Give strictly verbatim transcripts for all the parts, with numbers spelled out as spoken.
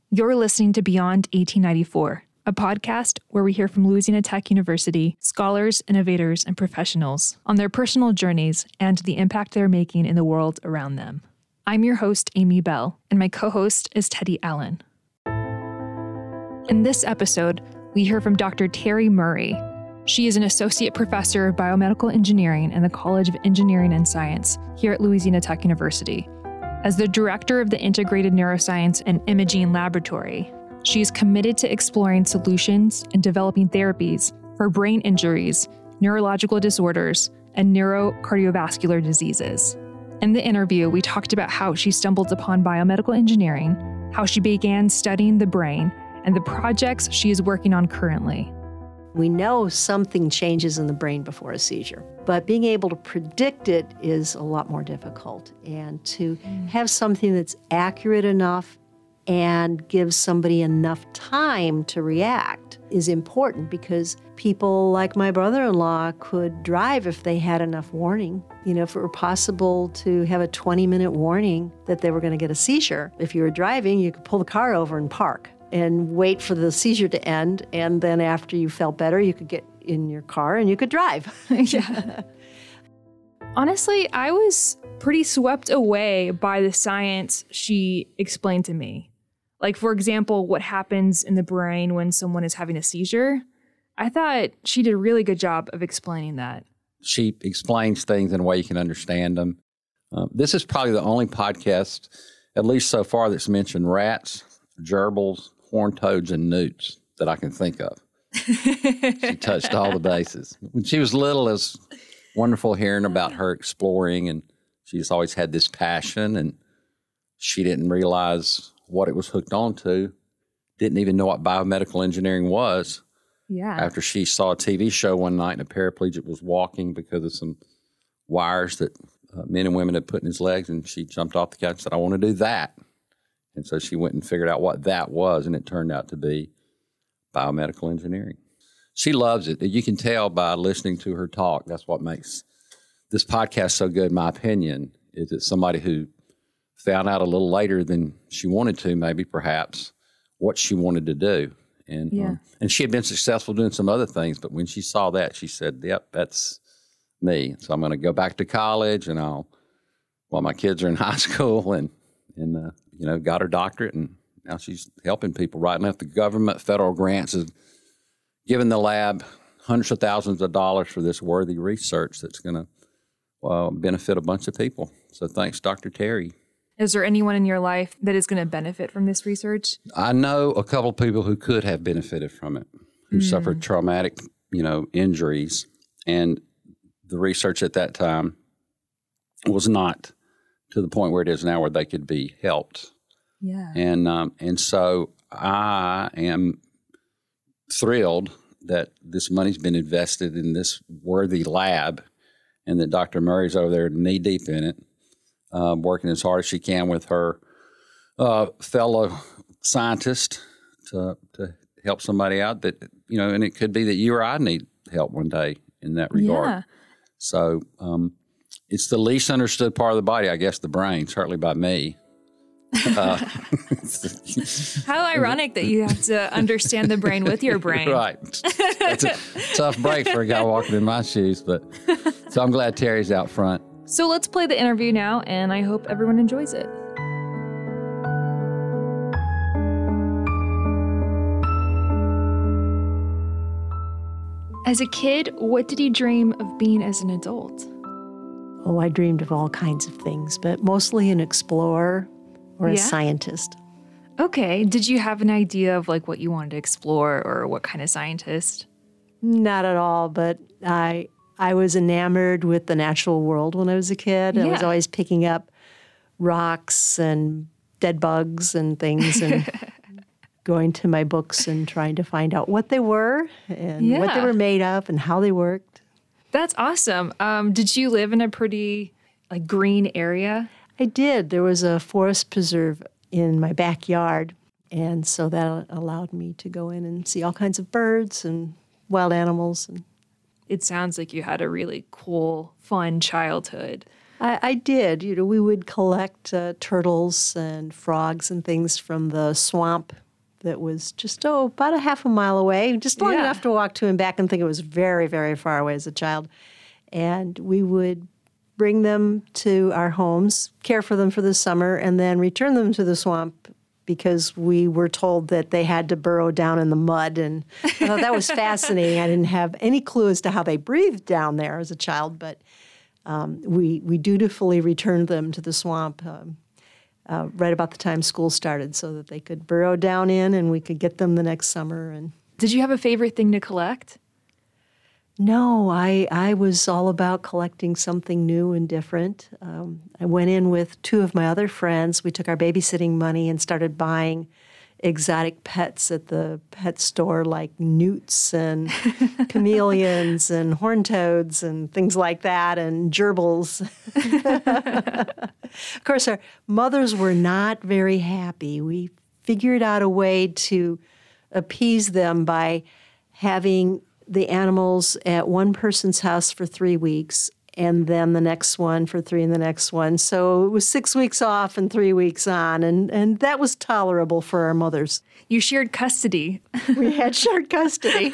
You're listening to Beyond eighteen ninety-four, a podcast where we hear from Louisiana Tech University scholars, innovators, and professionals on their personal journeys and the impact they're making in the world around them. I'm your host, Amy Bell, and my co-host is Teddy Allen. In this episode, we hear from Doctor Terry Murray. She is an associate professor of biomedical engineering in the College of Engineering and Science here at Louisiana Tech University. As the director of the Integrated Neuroscience and Imaging Laboratory, she is committed to exploring solutions and developing therapies for brain injuries, neurological disorders, and neurocardiovascular diseases. In the interview, we talked about how she stumbled upon biomedical engineering, how she began studying the brain, and the projects she is working on currently. We know something changes in the brain before a seizure, but being able to predict it is a lot more difficult. And to have something that's accurate enough and gives somebody enough time to react is important, because people like my brother-in-law could drive if they had enough warning. You know, if it were possible to have a twenty-minute warning that they were going to get a seizure, if you were driving, you could pull the car over and park and wait for the seizure to end, and then after you felt better, you could get in your car and you could drive. Yeah. Honestly, I was pretty swept away by the science she explained to me. Like, for example, what happens in the brain when someone is having a seizure. I thought she did a really good job of explaining that. She explains things in a way you can understand them. Uh, this is probably the only podcast, at least so far, that's mentioned rats, gerbils, horned toads, and newts that I can think of. She touched all the bases. When she was little, it was wonderful hearing about her exploring, and she just always had this passion, and she didn't realize what it was hooked on to, didn't even know what biomedical engineering was. Yeah. After she saw a T V show one night and a paraplegic was walking because of some wires that uh, men and women had put in his legs, and she jumped off the couch and said, I want to do that. And so she went and figured out what that was, and it turned out to be biomedical engineering. She loves it. You can tell by listening to her talk. That's what makes this podcast so good, in my opinion, is it's somebody who found out a little later than she wanted to, maybe, perhaps, what she wanted to do. And yeah. um, and she had been successful doing some other things, but when she saw that, she said, yep, that's me. So I'm going to go back to college, and I'll, well, my kids are in high school, and, and uh, you know, got her doctorate, and now she's helping people right and left. The government, federal grants have given the lab hundreds of thousands of dollars for this worthy research that's going to well, benefit a bunch of people. So thanks, Doctor Terry. Is there anyone in your life that is going to benefit from this research? I know a couple of people who could have benefited from it, who mm. suffered traumatic, you know, injuries. And the research at that time was not to the point where it is now, where they could be helped. Yeah. And um, and so I am thrilled that this money's been invested in this worthy lab, and that Doctor Murray's over there knee deep in it, uh, working as hard as she can with her uh, fellow scientist to to help somebody out that, you know, and it could be that you or I need help one day in that regard. Yeah. So um, it's the least understood part of the body, I guess, the brain, certainly by me. Uh, How ironic that you have to understand the brain with your brain. Right. That's a tough break for a guy walking in my shoes, but so I'm glad Terry's out front. So let's play the interview now, and I hope everyone enjoys it. As a kid, what did you dream of being as an adult? Oh, I dreamed of all kinds of things, but mostly an explorer or a Yeah? scientist. Okay. Did you have an idea of like what you wanted to explore or what kind of scientist? Not at all, but I I was enamored with the natural world when I was a kid. I was Yeah. always picking up rocks and dead bugs and things and going to my books and trying to find out what they were and what they Yeah. were made of and how they worked. That's awesome. Um, did you live in a pretty like green area? I did. There was a forest preserve in my backyard, and so that allowed me to go in and see all kinds of birds and wild animals. And It sounds like you had a really cool, fun childhood. I, I did. You know, we would collect uh, turtles and frogs and things from the swamp that was just, oh, about a half a mile away, just long Yeah. enough to walk to and back and think it was very, very far away as a child. And we would bring them to our homes, care for them for the summer, and then return them to the swamp because we were told that they had to burrow down in the mud. And I thought that was fascinating. I didn't have any clue as to how they breathed down there as a child, but um, we, we dutifully returned them to the swamp um, uh, right about the time school started so that they could burrow down in and we could get them the next summer. And Did you have a favorite thing to collect? No, I, I was all about collecting something new and different. Um, I went in with two of my other friends. We took our babysitting money and started buying exotic pets at the pet store, like newts and chameleons and horned toads and things like that, and gerbils. Of course, our mothers were not very happy. We figured out a way to appease them by having the animals at one person's house for three weeks and then the next one for three and the next one. So it was six weeks off and three weeks on, and, and that was tolerable for our mothers. You shared custody. We had shared custody.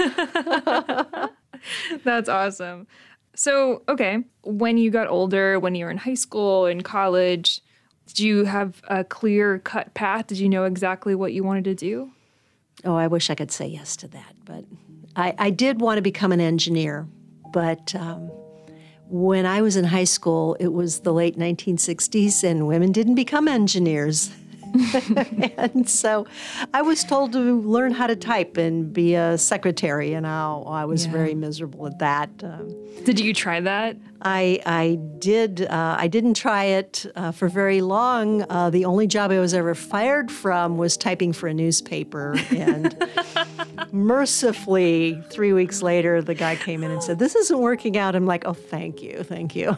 That's awesome. So, okay, when you got older, when you were in high school, in college, did you have a clear-cut path? Did you know exactly what you wanted to do? Oh, I wish I could say yes to that, but I, I did want to become an engineer. But um, when I was in high school, it was the late nineteen sixties, and women didn't become engineers. And so I was told to learn how to type and be a secretary, and I, I was Yeah. very miserable at that. Um, Did you try that? I I did. Uh, I didn't try it uh, for very long. Uh, the only job I was ever fired from was typing for a newspaper, and mercifully, three weeks later, the guy came in and said, "This isn't working out." I'm like, "Oh, thank you, thank you."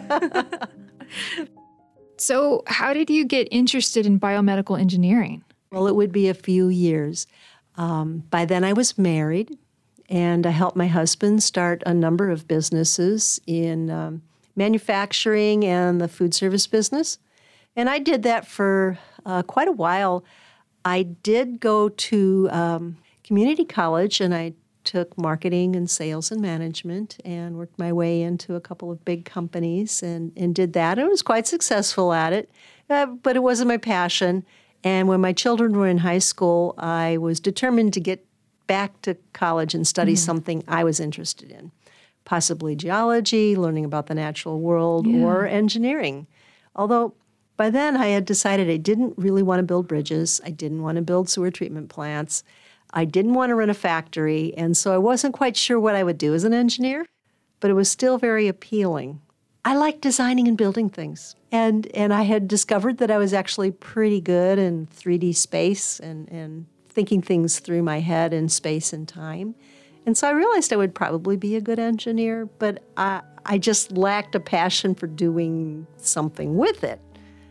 So, how did you get interested in biomedical engineering? Well, it would be a few years. Um, by then, I was married, and I helped my husband start a number of businesses in um, manufacturing and the food service business. And I did that for uh, quite a while. I did go to um, community college, and I took marketing and sales and management and worked my way into a couple of big companies and, and did that. I was quite successful at it, uh, but it wasn't my passion. And when my children were in high school, I was determined to get back to college and study mm-hmm. something I was interested in, possibly geology, learning about the natural world, Yeah. or engineering. Although by then I had decided I didn't really want to build bridges. I didn't want to build sewer treatment plants. I didn't want to run a factory, and so I wasn't quite sure what I would do as an engineer, but it was still very appealing. I like designing and building things, and and I had discovered that I was actually pretty good in three D space and, and thinking things through my head in space and time. And so I realized I would probably be a good engineer, but I, I just lacked a passion for doing something with it.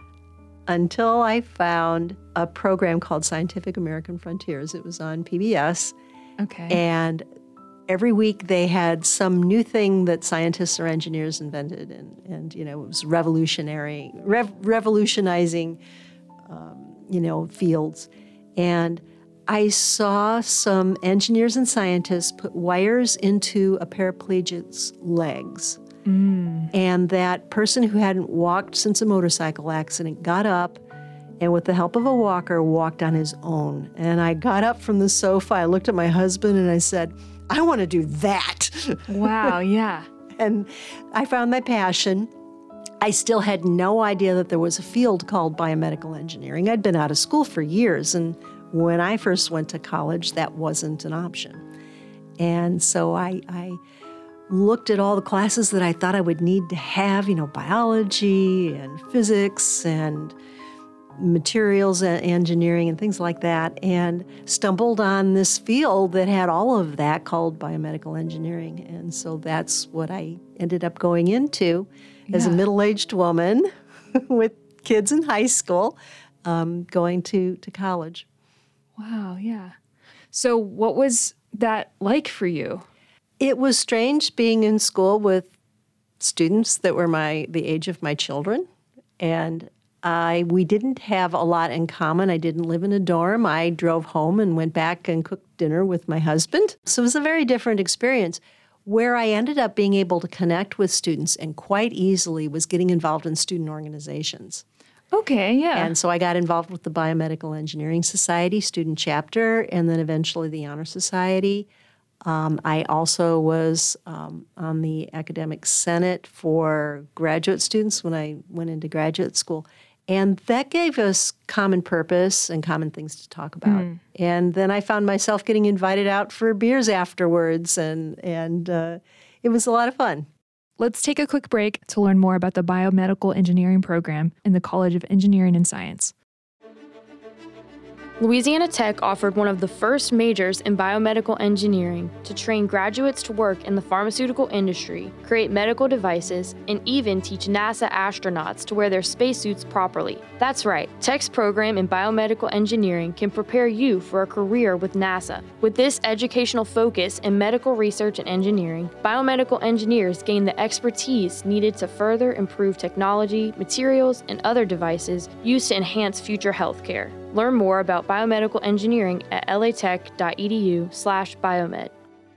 Until I found a program called Scientific American Frontiers. It was on P B S. Okay. And every week they had some new thing that scientists or engineers invented. And, and you know, it was revolutionary, rev- revolutionizing, um, you know, fields. And I saw some engineers and scientists put wires into a paraplegic's legs. Mm. And that person who hadn't walked since a motorcycle accident got up and with the help of a walker walked on his own. And I got up from the sofa, I looked at my husband and I said, I want to do that. Wow, yeah. And I found my passion. I still had no idea that there was a field called biomedical engineering. I'd been out of school for years, and when I first went to college, that wasn't an option. And so I, I looked at all the classes that I thought I would need to have, you know, biology and physics and materials and engineering and things like that, and stumbled on this field that had all of that called biomedical engineering. And so that's what I ended up going into as Yeah. a middle-aged woman with kids in high school, um, going to, to college. Wow, yeah. So what was that like for you? It was strange being in school with students that were my the age of my children, and I we didn't have a lot in common. I didn't live in a dorm. I drove home and went back and cooked dinner with my husband. So it was a very different experience. Where I ended up being able to connect with students and quite easily was getting involved in student organizations. Okay, yeah. And so I got involved with the Biomedical Engineering Society student chapter and then eventually the Honor Society. Um, I also was um, on the Academic Senate for graduate students when I went into graduate school. And that gave us common purpose and common things to talk about. Mm. And then I found myself getting invited out for beers afterwards, and, and uh, it was a lot of fun. Let's take a quick break to learn more about the Biomedical Engineering program in the College of Engineering and Science. Louisiana Tech offered one of the first majors in biomedical engineering to train graduates to work in the pharmaceutical industry, create medical devices, and even teach NASA astronauts to wear their spacesuits properly. That's right, Tech's program in biomedical engineering can prepare you for a career with NASA. With this educational focus in medical research and engineering, biomedical engineers gain the expertise needed to further improve technology, materials, and other devices used to enhance future healthcare. Learn more about biomedical engineering at latech.edu slash biomed.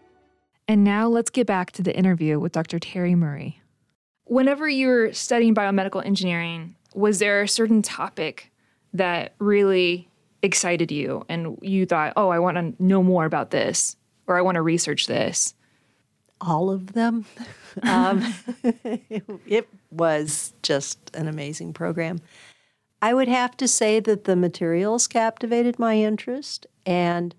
And now let's get back to the interview with Doctor Terry Murray. Whenever you were studying biomedical engineering, was there a certain topic that really excited you and you thought, oh, I want to know more about this, or I want to research this? All of them. um, it, it was just an amazing program. I would have to say that the materials captivated my interest, and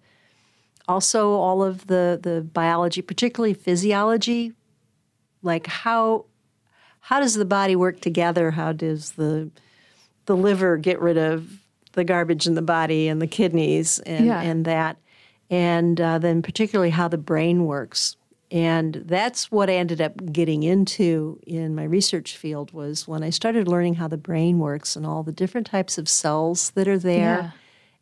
also all of the, the biology, particularly physiology, like how how does the body work together? How does the the liver get rid of the garbage in the body and the kidneys and, yeah. and that, and uh, then particularly how the brain works. And that's what I ended up getting into in my research field was when I started learning how the brain works and all the different types of cells that are there yeah.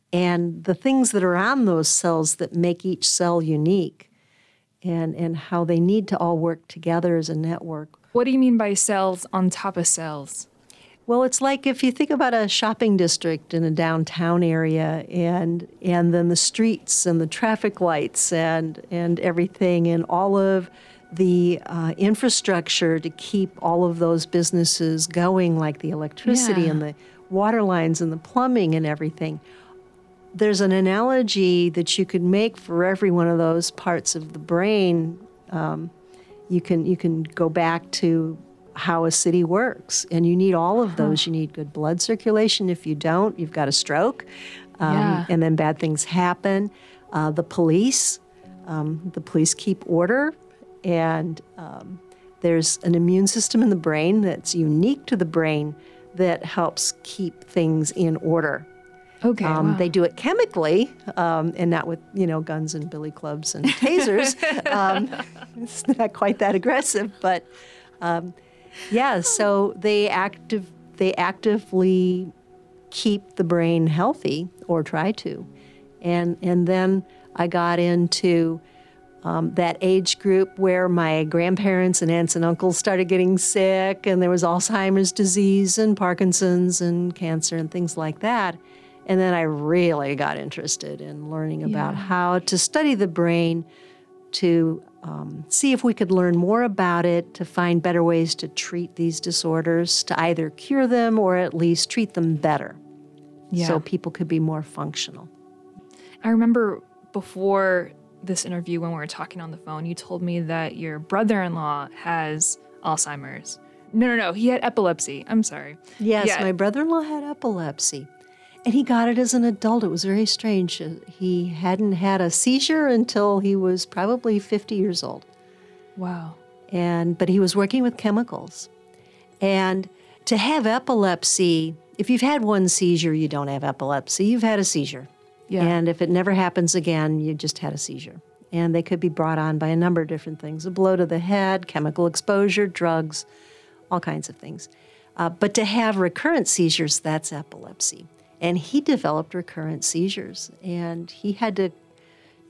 and the things that are on those cells that make each cell unique and, and how they need to all work together as a network. What do you mean by cells on top of cells? Well, it's like if you think about a shopping district in a downtown area and and then the streets and the traffic lights and, and everything and all of the uh, infrastructure to keep all of those businesses going, like the electricity yeah. and the water lines and the plumbing and everything. There's an analogy that you could make for every one of those parts of the brain. Um, you can you can go back to how a city works, and you need all of those. Huh. You need good blood circulation. If you don't, you've got a stroke, um, yeah. and then bad things happen. Uh, the police, um, the police keep order, and um, there's an immune system in the brain that's unique to the brain that helps keep things in order. Okay, um, wow. They do it chemically, um, and not with you know guns and billy clubs and tasers. um, it's not quite that aggressive, but. Um, Yeah, so they active they actively keep the brain healthy, or try to, and and then I got into um, that age group where my grandparents and aunts and uncles started getting sick, and there was Alzheimer's disease and Parkinson's and cancer and things like that, and then I really got interested in learning about yeah. how to study the brain to. Um, see if we could learn more about it, to find better ways to treat these disorders, to either cure them or at least treat them better yeah. so people could be more functional. I remember before this interview when we were talking on the phone, you told me that your brother-in-law has Alzheimer's. No, no, no, he had epilepsy. I'm sorry. Yes, yeah. my brother-in-law had epilepsy. And he got it as an adult. It was very strange. He hadn't had a seizure until he was probably fifty years old. Wow. And but he was working with chemicals. And to have epilepsy, if you've had one seizure, you don't have epilepsy. You've had a seizure. Yeah. And if it never happens again, you just had a seizure. And they could be brought on by a number of different things. A blow to the head, chemical exposure, drugs, all kinds of things. Uh, but to have recurrent seizures, that's epilepsy. And he developed recurrent seizures, and he had to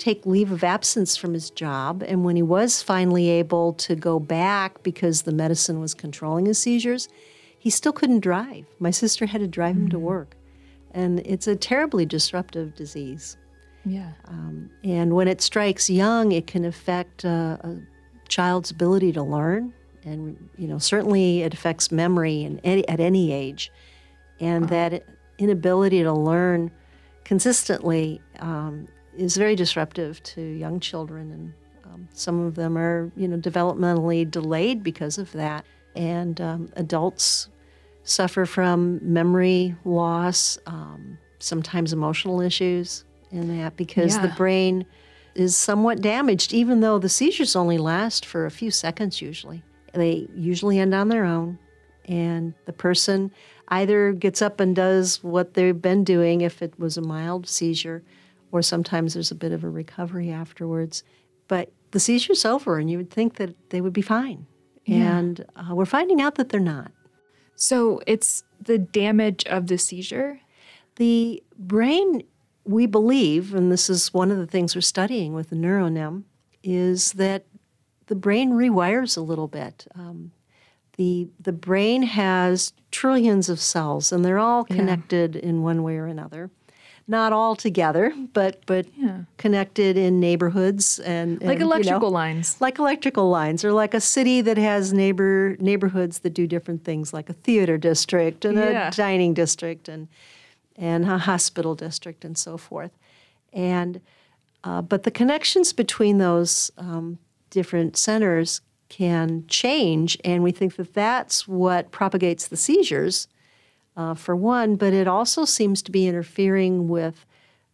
take leave of absence from his job. And when he was finally able to go back because the medicine was controlling his seizures, he still couldn't drive. My sister had to drive mm-hmm. him to work. And it's a terribly disruptive disease. Yeah. Um, and when it strikes young, it can affect uh, a child's ability to learn. And, you know, certainly it affects memory in any, at any age. And wow. that inability to learn consistently um, is very disruptive to young children. And um, some of them are, you know, developmentally delayed because of that. And um, adults suffer from memory loss, um, sometimes emotional issues in that because yeah. the brain is somewhat damaged, even though the seizures only last for a few seconds usually. They usually end on their own, and the person either gets up and does what they've been doing if it was a mild seizure, or sometimes there's a bit of a recovery afterwards. But the seizure's over, and you would think that they would be fine. Yeah. And uh, we're finding out that they're not. So it's the damage of the seizure? The brain, we believe, and this is one of the things we're studying with the NeuroNem, is that the brain rewires a little bit. Um, the the brain has trillions of cells, and they're all connected yeah. in one way or another. Not all together, but but yeah. connected in neighborhoods and, and like electrical you know, lines, like electrical lines, or like a city that has neighbor neighborhoods that do different things, like a theater district and yeah. a dining district and and a hospital district and so forth. And uh, but the connections between those um, different centers can change, and we think that that's what propagates the seizures. Uh, for one, but it also seems to be interfering with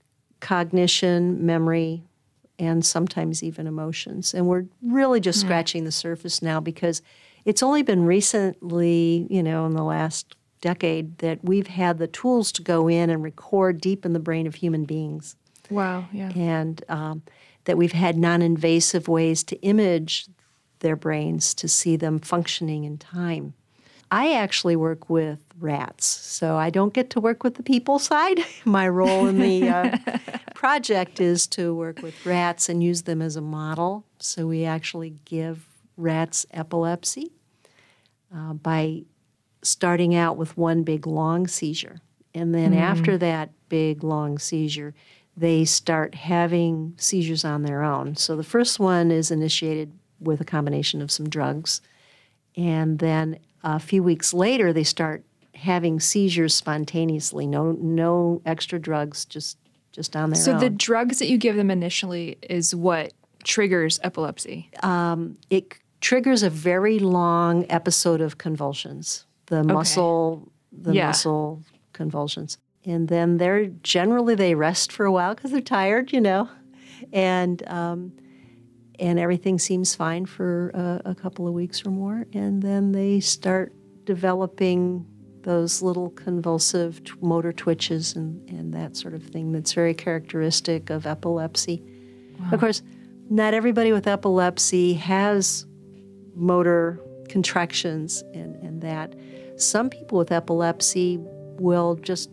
cognition, memory, and sometimes even emotions. And we're really just mm. scratching the surface now because it's only been recently, you know, in the last decade that we've had the tools to go in and record deep in the brain of human beings. Wow, yeah. And um, that we've had non-invasive ways to image their brains to see them functioning in time. I actually work with rats, so I don't get to work with the people side. My role in the uh, project is to work with rats and use them as a model. So we actually give rats epilepsy uh, by starting out with one big long seizure. And then mm. after that big long seizure, they start having seizures on their own. So the first one is initiated with a combination of some drugs, and then a few weeks later, they start having seizures spontaneously. No, no extra drugs, just just on their so own. So the drugs that you give them initially is what triggers epilepsy? Um, it triggers a very long episode of convulsions. The okay. muscle, the yeah. muscle convulsions, and then they're generally they rest for a while because they're tired, you know, and. Um, And everything seems fine for a, a couple of weeks or more. And then they start developing those little convulsive t- motor twitches and, and that sort of thing that's very characteristic of epilepsy. Wow. Of course, not everybody with epilepsy has motor contractions and, and that. Some people with epilepsy will just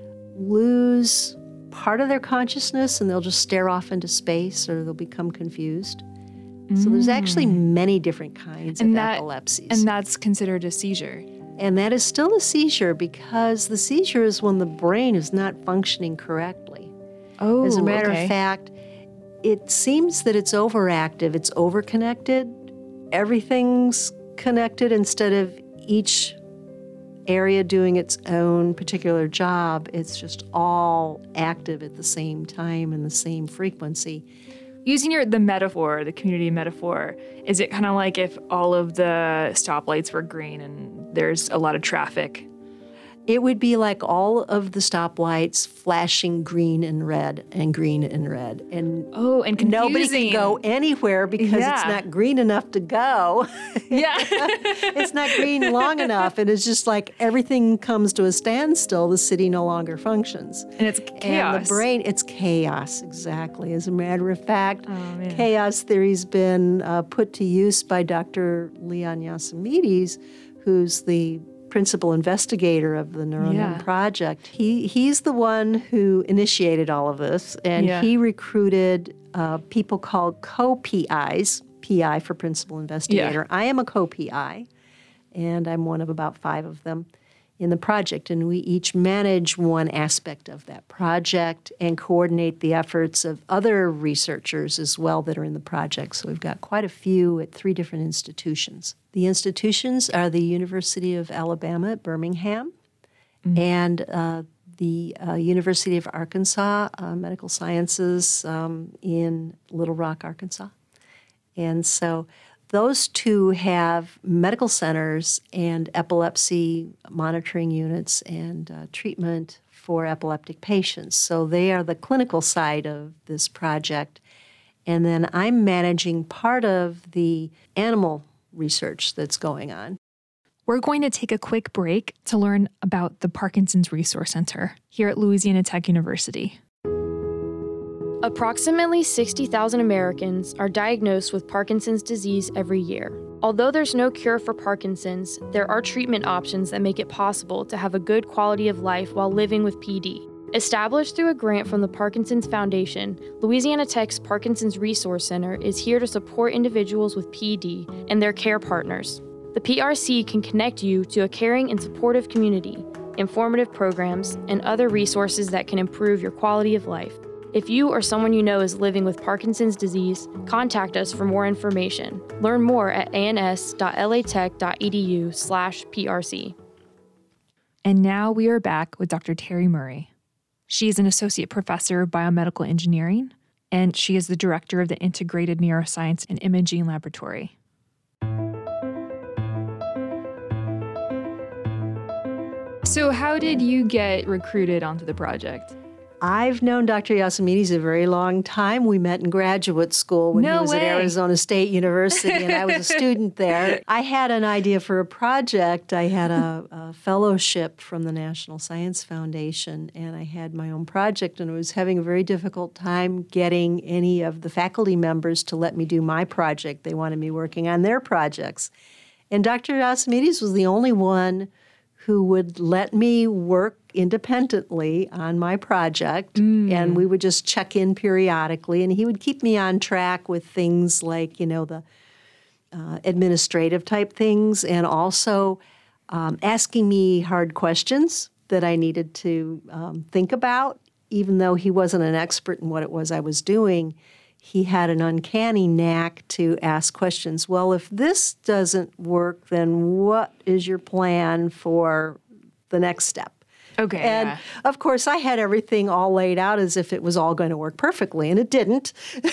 lose part of their consciousness and they'll just stare off into space or they'll become confused. Mm. So there's actually many different kinds and of that, epilepsies. And that's considered a seizure. And that is still a seizure because the seizure is when the brain is not functioning correctly. Oh, As a matter okay. of fact, it seems that it's overactive, it's overconnected. Everything's connected instead of each area doing its own particular job. It's just all active at the same time and the same frequency. Using your the metaphor, the community metaphor, is it kind of like if all of the stoplights were green and there's a lot of traffic? It would be like all of the stoplights flashing green and red and green and red. And oh, and confusing. Nobody can go anywhere because yeah. it's not green enough to go. Yeah. It's not green long enough. And it's just like everything comes to a standstill. The city no longer functions. And it's chaos. And the brain, it's chaos, exactly. As a matter of fact, oh, man. chaos theory's been uh, put to use by Doctor Leon Yasamides, who's the principal investigator of the NeuroNum Yeah. project. He he's the one who initiated all of this, and Yeah. he recruited uh, people called co-P Is, P I for principal investigator. I am a co-P I, and I'm one of about five of them in the project, and we each manage one aspect of that project and coordinate the efforts of other researchers as well that are in the project. So we've got quite a few at three different institutions. The institutions are the University of Alabama at Birmingham mm-hmm. and uh, the uh, University of Arkansas uh, Medical Sciences um, in Little Rock, Arkansas. And so those two have medical centers and epilepsy monitoring units and uh, treatment for epileptic patients. So they are the clinical side of this project. And then I'm managing part of the animal research that's going on. We're going to take a quick break to learn about the Parkinson's Resource Center here at Louisiana Tech University. Approximately sixty thousand Americans are diagnosed with Parkinson's disease every year. Although there's no cure for Parkinson's, there are treatment options that make it possible to have a good quality of life while living with P D. Established through a grant from the Parkinson's Foundation, Louisiana Tech's Parkinson's Resource Center is here to support individuals with P D and their care partners. The P R C can connect you to a caring and supportive community, informative programs, and other resources that can improve your quality of life. If you or someone you know is living with Parkinson's disease, contact us for more information. Learn more at ans.latech.edu slash PRC. And now we are back with Doctor Terry Murray. She is an associate professor of biomedical engineering, and she is the director of the Integrated Neuroscience and Imaging Laboratory. So how did you get recruited onto the project? I've known Doctor Iosimides a very long time. We met in graduate school when No he was way. at Arizona State University, and I was a student there. I had an idea for a project. I had a, a fellowship from the National Science Foundation, and I had my own project, and I was having a very difficult time getting any of the faculty members to let me do my project. They wanted me working on their projects. And Doctor Iosimides was the only one who would let me work independently on my project, mm. and we would just check in periodically, and he would keep me on track with things like, you know, the uh, administrative type things, and also um, asking me hard questions that I needed to um, think about. Even though he wasn't an expert in what it was I was doing, he had an uncanny knack to ask questions. Well, if this doesn't work, then what is your plan for the next step? Okay. And yeah. of course, I had everything all laid out as if it was all going to work perfectly, and it didn't.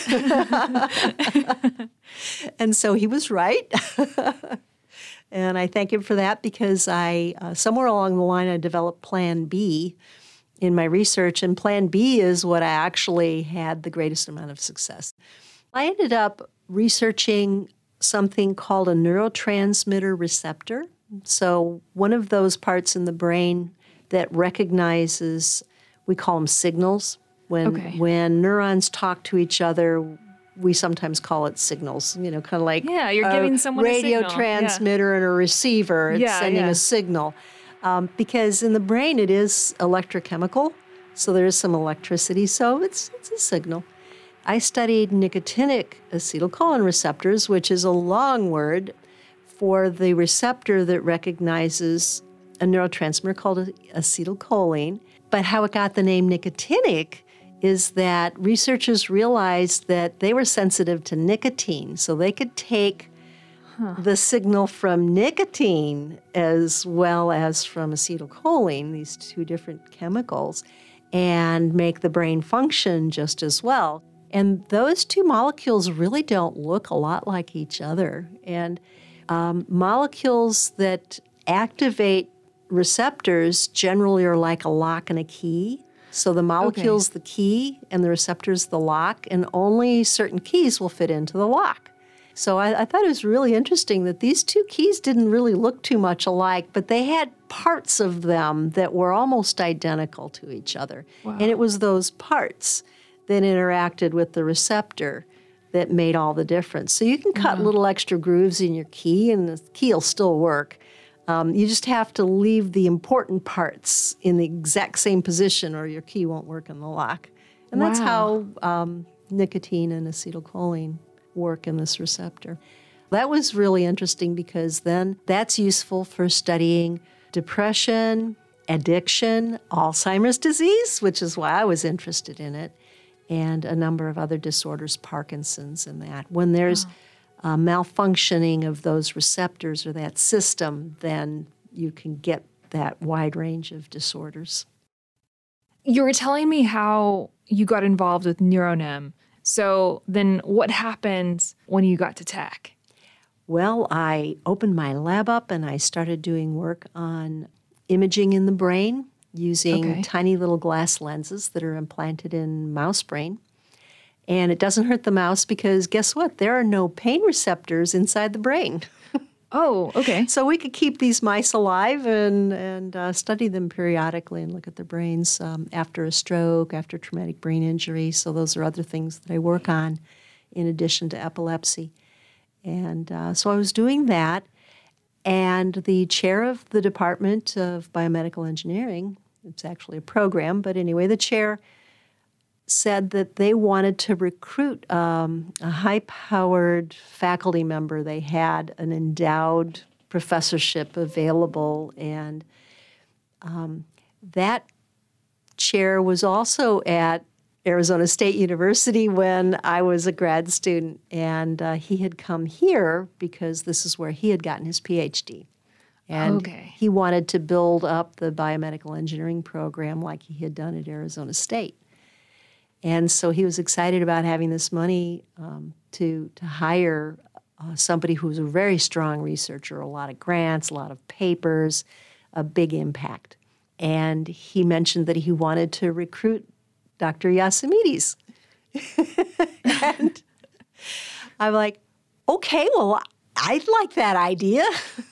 And so he was right. And I thank him for that, because I, uh, somewhere along the line, I developed Plan B in my research, and Plan B is what I actually had the greatest amount of success. I ended up researching something called a neurotransmitter receptor. So one of those parts in the brain that recognizes, we call them signals. When, okay. when neurons talk to each other, we sometimes call it signals, you know, kind of like yeah, you're giving someone a radio signal. transmitter yeah. and a receiver. It's yeah, sending yeah. a signal. Um, because in the brain it is electrochemical, so there is some electricity, so it's it's a signal. I studied nicotinic acetylcholine receptors, which is a long word for the receptor that recognizes a neurotransmitter called acetylcholine. But how it got the name nicotinic is that researchers realized that they were sensitive to nicotine, so they could take Huh. the signal from nicotine as well as from acetylcholine, these two different chemicals, and make the brain function just as well. And those two molecules really don't look a lot like each other. And um, molecules that activate receptors generally are like a lock and a key. So the molecule's okay. the key and the receptor's the lock, and only certain keys will fit into the lock. So I, I thought it was really interesting that these two keys didn't really look too much alike, but they had parts of them that were almost identical to each other. Wow. And it was those parts that interacted with the receptor that made all the difference. So you can cut wow. little extra grooves in your key, and the key will still work. Um, you just have to leave the important parts in the exact same position or your key won't work in the lock. And that's Wow. how um, nicotine and acetylcholine work in this receptor. That was really interesting because then that's useful for studying depression, addiction, Alzheimer's disease, which is why I was interested in it, and a number of other disorders, Parkinson's and that. When there's uh, malfunctioning of those receptors or that system, then you can get that wide range of disorders. You were telling me how you got involved with NeuroNem. So then what happened when you got to Tech? Well, I opened my lab up and I started doing work on imaging in the brain using Okay. tiny little glass lenses that are implanted in mouse brain. And it doesn't hurt the mouse because guess what? There are no pain receptors inside the brain. Oh, okay. So we could keep these mice alive and, and uh, study them periodically and look at their brains um, after a stroke, after traumatic brain injury. So those are other things that I work on in addition to epilepsy. And uh, so I was doing that. And the chair of the Department of Biomedical Engineering, it's actually a program, but anyway, the chair said that they wanted to recruit um, a high-powered faculty member. They had an endowed professorship available, and um, that chair was also at Arizona State University when I was a grad student, and uh, he had come here because this is where he had gotten his P H D. And Okay. he wanted to build up the biomedical engineering program like he had done at Arizona State. And so he was excited about having this money um, to, to hire uh, somebody who was a very strong researcher, a lot of grants, a lot of papers, a big impact. And he mentioned that he wanted to recruit Doctor Yasimides. And I'm like, okay, well, I'd like that idea.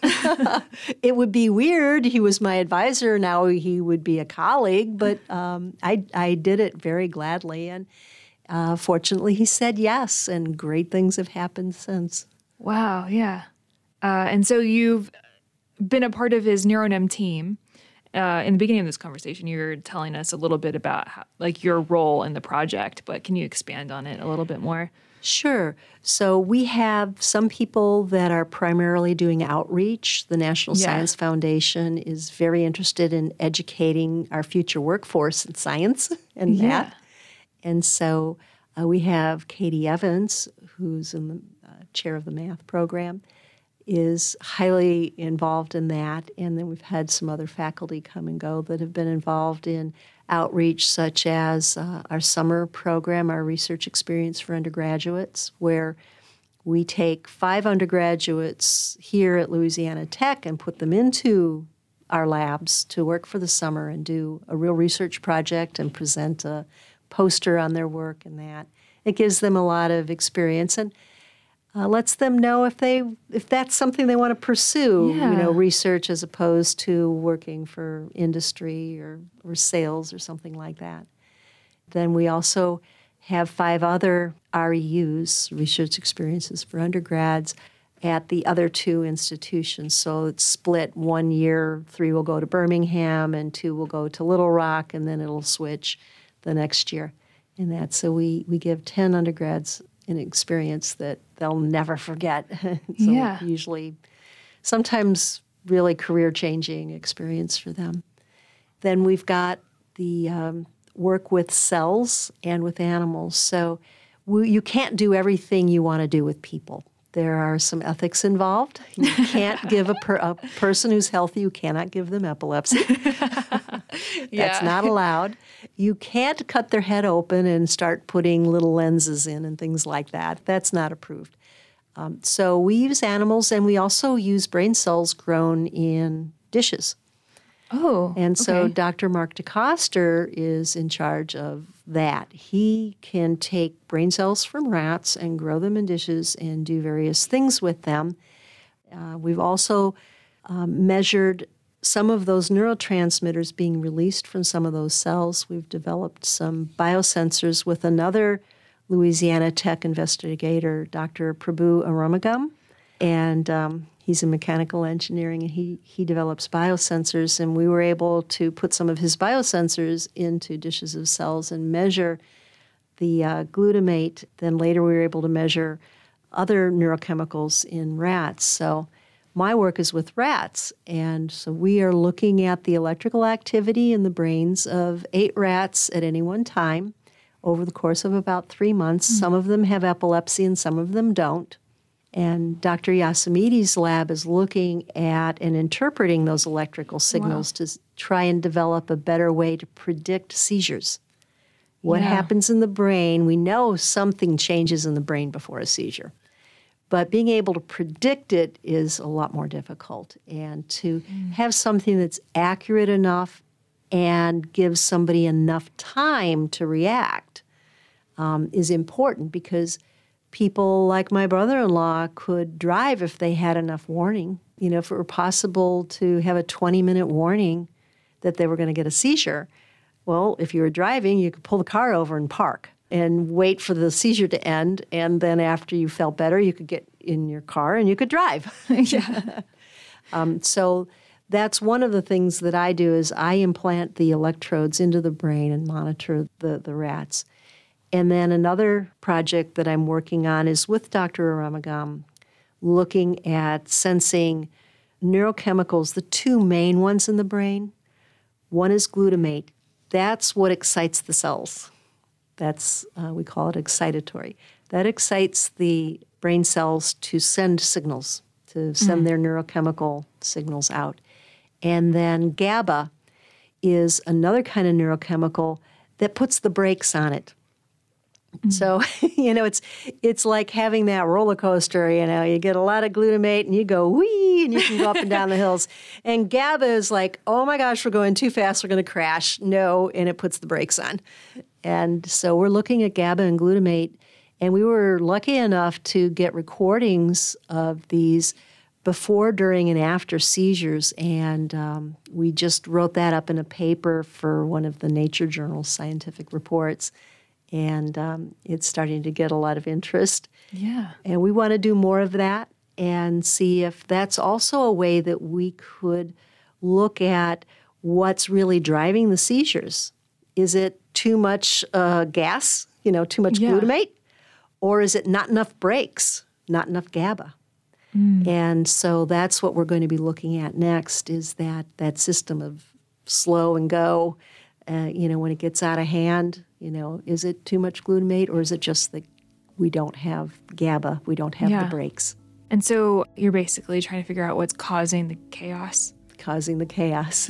It would be weird. He was my advisor. Now he would be a colleague, but um, I, I did it very gladly. And uh, fortunately, he said yes, and great things have happened since. Wow, yeah. Uh, and so you've been a part of his NeuroNem team. Uh, in the beginning of this conversation, you were telling us a little bit about how, like your role in the project, but can you expand on it a little bit more? Sure. So we have some people that are primarily doing outreach. The National Yeah. Science Foundation is very interested in educating our future workforce in science and Yeah. math. And so uh, we have Katie Evans, who's in the uh, chair of the math program, is highly involved in that. And then we've had some other faculty come and go that have been involved in outreach, such as uh, our summer program, our research experience for undergraduates, where we take five undergraduates here at Louisiana Tech and put them into our labs to work for the summer and do a real research project and present a poster on their work and that. It gives them a lot of experience and uh, lets them know if they if that's something they want to pursue, Yeah. you know, research as opposed to working for industry or, or sales or something like that. Then we also have five other R E Us, research experiences for undergrads, at the other two institutions. So it's split one year, three will go to Birmingham and two will go to Little Rock, and then it'll switch the next year. And that, so we, we give ten undergrads an experience that they'll never forget. So Yeah. usually, sometimes really career-changing experience for them. Then we've got the um, work with cells and with animals. So we, you can't do everything you want to do with people. There are some ethics involved. You can't give a, per, a person who's healthy, you cannot give them epilepsy. That's not allowed. You can't cut their head open and start putting little lenses in and things like that. That's not approved. Um, so we use animals, and we also use brain cells grown in dishes. Oh, And so okay. Doctor Mark DeCoster is in charge of that. He can take brain cells from rats and grow them in dishes and do various things with them. Uh, we've also um, measured some of those neurotransmitters being released from some of those cells. We've developed some biosensors with another Louisiana Tech investigator, Doctor Prabhu Arumugam. And um, He's in mechanical engineering, and he, he develops biosensors, and we were able to put some of his biosensors into dishes of cells and measure the uh, glutamate. Then later we were able to measure other neurochemicals in rats. So my work is with rats, and so we are looking at the electrical activity in the brains of eight rats at any one time over the course of about three months. Mm-hmm. Some of them have epilepsy and some of them don't. And Doctor Yasamidi's lab is looking at and interpreting those electrical signals wow. to try and develop a better way to predict seizures. What yeah. happens in the brain, we know something changes in the brain before a seizure. But being able to predict it is a lot more difficult. And to mm. have something that's accurate enough and gives somebody enough time to react um, is important, because people like my brother-in-law could drive if they had enough warning. You know, if it were possible to have a twenty-minute warning that they were going to get a seizure, well, if you were driving, you could pull the car over and park and wait for the seizure to end, and then after you felt better, you could get in your car and you could drive. yeah. um, so that's one of the things that I do is I implant the electrodes into the brain and monitor the, the rats. And then another project that I'm working on is with Doctor Aramagam, looking at sensing neurochemicals, the two main ones in the brain. One is glutamate. That's what excites the cells. That's, uh, we call it excitatory. That excites the brain cells to send signals, to send mm. their neurochemical signals out. And then GABA is another kind of neurochemical that puts the brakes on it. Mm-hmm. So, you know, it's it's like having that roller coaster, you know, you get a lot of glutamate and you go whee, and you can go up and down the hills. And GABA is like, oh my gosh, we're going too fast, we're going to crash. No, and it puts the brakes on. And so we're looking at GABA and glutamate, and we were lucky enough to get recordings of these before, during, and after seizures. And um, we just wrote that up in a paper for one of the Nature Journal's scientific reports. And um, it's starting to get a lot of interest. Yeah. And we want to do more of that and see if that's also a way that we could look at what's really driving the seizures. Is it too much uh, gas, you know, too much yeah. glutamate? Or is it not enough brakes, not enough GABA? Mm. And so that's what we're going to be looking at next, is that, that system of slow and go. Uh, you know, when it gets out of hand, you know, is it too much glutamate, or is it just that we don't have GABA, we don't have yeah. the brakes? And so you're basically trying to figure out what's causing the chaos? Causing the chaos.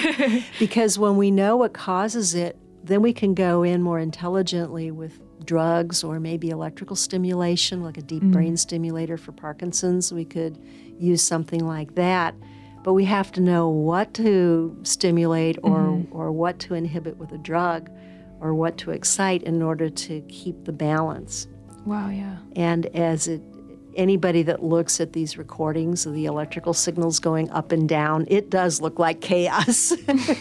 Because when we know what causes it, then we can go in more intelligently with drugs or maybe electrical stimulation, like a deep mm. brain stimulator for Parkinson's. We could use something like that. But we have to know what to stimulate or, mm-hmm. or what to inhibit with a drug or what to excite in order to keep the balance. Wow, yeah. And as it, anybody that looks at these recordings of the electrical signals going up and down, it does look like chaos.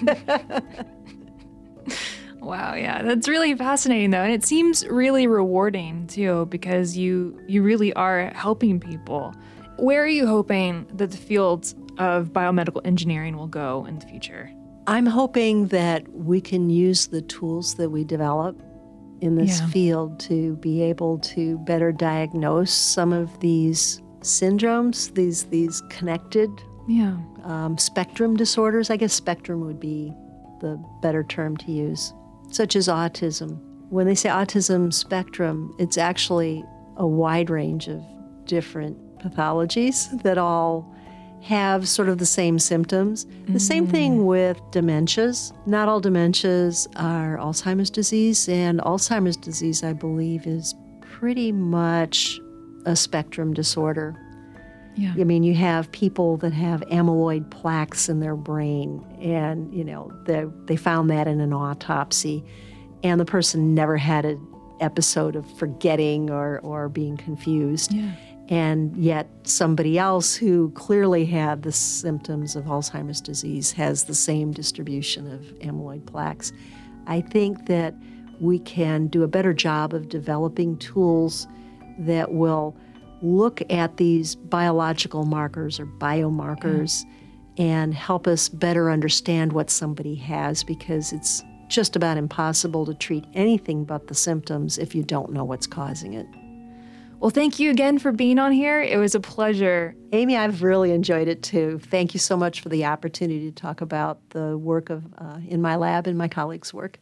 Wow, yeah. That's really fascinating, though. And it seems really rewarding, too, because you you really are helping people. Where are you hoping that the field of biomedical engineering will go in the future? I'm hoping that we can use the tools that we develop in this yeah. field to be able to better diagnose some of these syndromes, these these connected yeah. um, spectrum disorders. I guess spectrum would be the better term to use, such as autism. When they say autism spectrum, it's actually a wide range of different pathologies that all have sort of the same symptoms. The mm. same thing with dementias. Not all dementias are Alzheimer's disease, and Alzheimer's disease, I believe, is pretty much a spectrum disorder. Yeah. I mean, you have people that have amyloid plaques in their brain, and, you know, they, they found that in an autopsy, and the person never had an episode of forgetting or, or being confused. Yeah. And yet somebody else who clearly had the symptoms of Alzheimer's disease has the same distribution of amyloid plaques. I think that we can do a better job of developing tools that will look at these biological markers or biomarkers yeah. and help us better understand what somebody has, because it's just about impossible to treat anything but the symptoms if you don't know what's causing it. Well, thank you again for being on here. It was a pleasure. Amy, I've really enjoyed it too. Thank you so much for the opportunity to talk about the work of uh, in my lab and my colleagues' work.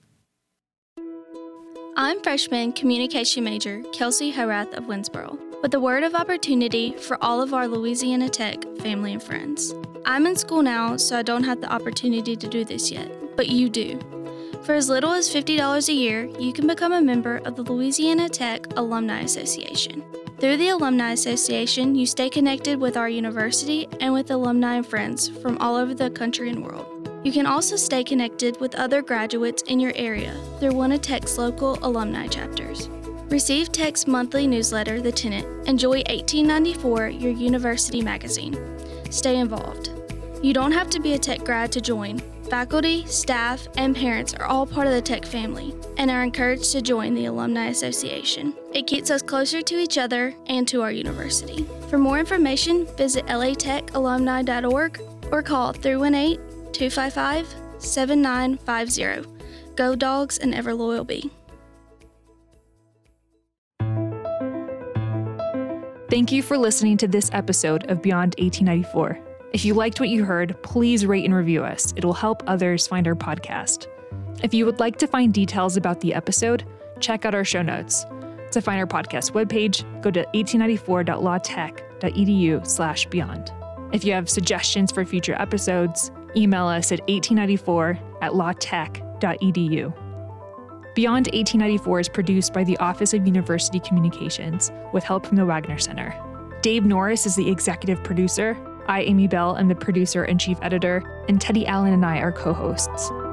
I'm freshman communication major Kelsey Horath of Winsboro, with a word of opportunity for all of our Louisiana Tech family and friends. I'm in school now, so I don't have the opportunity to do this yet, but you do. For as little as fifty dollars a year, you can become a member of the Louisiana Tech Alumni Association. Through the Alumni Association, you stay connected with our university and with alumni and friends from all over the country and world. You can also stay connected with other graduates in your area through one of Tech's local alumni chapters. Receive Tech's monthly newsletter, The Tenant, and Joy eighteen ninety-four, your university magazine. Stay involved. You don't have to be a Tech grad to join. Faculty, staff, and parents are all part of the Tech family and are encouraged to join the Alumni Association. It keeps us closer to each other and to our university. For more information, visit L A tech alumni dot org or call three one eight, two five five, seven nine five zero. Go Dogs and ever loyal be. Thank you for listening to this episode of Beyond eighteen ninety-four. If you liked what you heard, please rate and review us. It will help others find our podcast. If you would like to find details about the episode, check out our show notes. To find our podcast webpage, go to eighteen ninety-four dot law tech dot e d u slash beyond. If you have suggestions for future episodes, email us at eighteen ninety-four at law tech dot e d u. Beyond eighteen ninety-four is produced by the Office of University Communications with help from the Wagner Center. Dave Norris is the executive producer. I, Amy Bell, am the producer and chief editor, and Teddy Allen and I are co-hosts.